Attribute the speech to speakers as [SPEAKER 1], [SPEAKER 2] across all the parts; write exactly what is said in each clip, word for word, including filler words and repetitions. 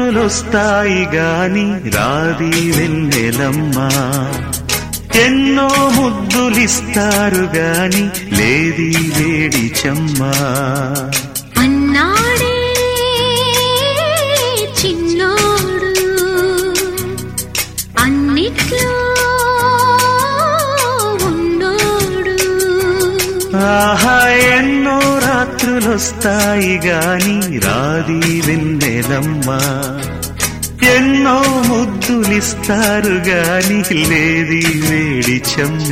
[SPEAKER 1] రాత్రులొస్తాయి గాని రాది వెన్నెలమ్మ, ఎన్నో ముద్దులిస్తారు గాని లేది వేడి చెమ్మ.
[SPEAKER 2] అన్నాడే చిన్నోడు అన్నిట్లో ఉన్నోడు.
[SPEAKER 1] ఆహా ఎన్నో రాత్రులొస్తాయి గాని రాది వెన్నెలమ్మ, ఎన్నో ముద్దులిస్తారు గాని లేది వేడి చెమ్మ.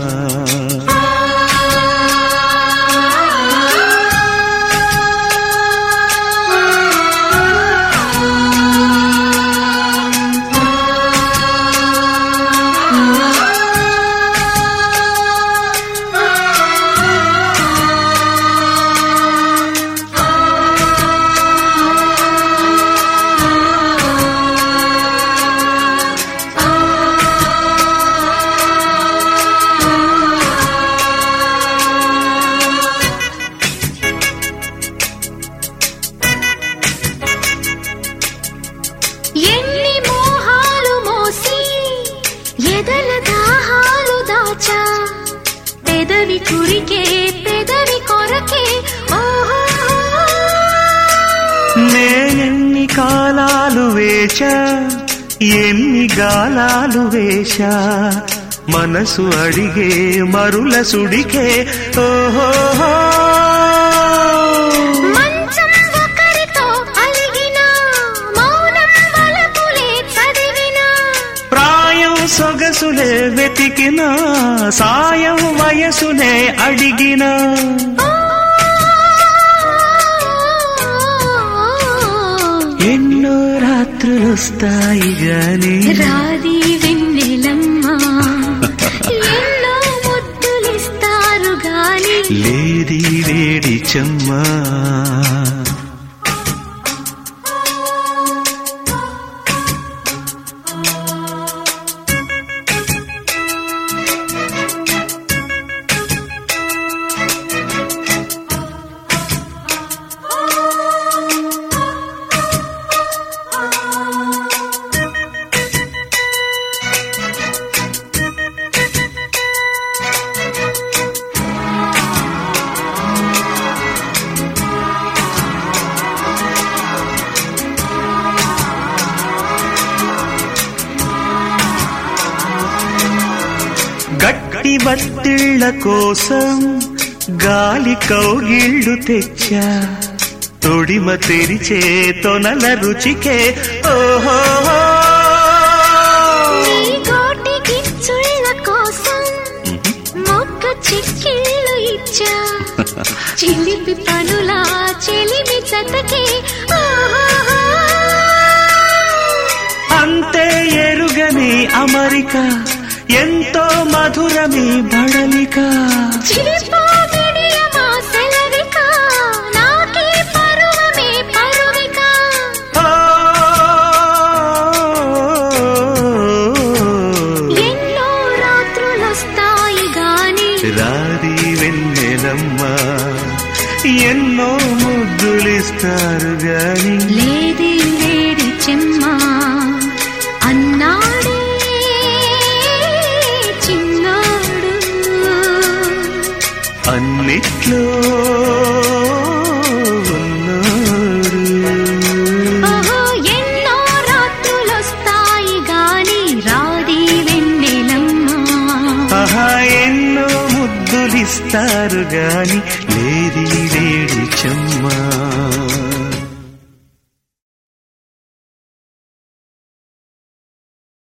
[SPEAKER 2] ఎన్ని మోహాలు మోసి ఎదల దాహాలు దాచా, పెదవి కురికే పెదవి కొరకే ఓహో.
[SPEAKER 1] నేనెన్ని కాలాలు వేచా ఎన్ని గాలాలు వేశా, మనసు అడిగే మరుల సుడికే ఓహో. సొగసులే వెతికినా సాయం వయసునే అడిగినా, ఎన్నో రాత్రులొస్తాయి గాని
[SPEAKER 2] రాది వెన్నెలమ్మ, ఎన్నో ముద్దులిస్తారు గాని
[SPEAKER 1] లేది వేడి చెమ్మ. గట్టి బత్తిళ్ల కోసం గాలి కౌగిళ్ళు తెచ్చా, తొడిమ తెరిచే తొనల రుచికే ఓహో.
[SPEAKER 2] గోటి గిచ్చుళ్ళ కోసం మొక్క చిక్కిళ్ళు ఇచ్చా, చిలిపి పనులా చెలిమి చతకే ఓహో.
[SPEAKER 1] అంతే ఎరుగని అమరిక ఎంతో మధురమి బడలిక,
[SPEAKER 2] ఎన్నో రాత్రులొస్తాయి గాని
[SPEAKER 1] రాది వెన్నెలమ్మ, ఎన్నో ముద్దులిస్తారు గాని
[SPEAKER 2] లేది వేడి చెమ్మ. అన్నాడే చిన్నోడు
[SPEAKER 1] అన్నిట్లో ఉన్నాడు.
[SPEAKER 2] ఓహో ఎన్నో రాత్రులొస్తాయి గాని రాది వెన్నెలమ్మ,
[SPEAKER 1] ఆహా ఎన్నో ముద్దులిస్తారు గాని లేది వేడి చెమ్మ.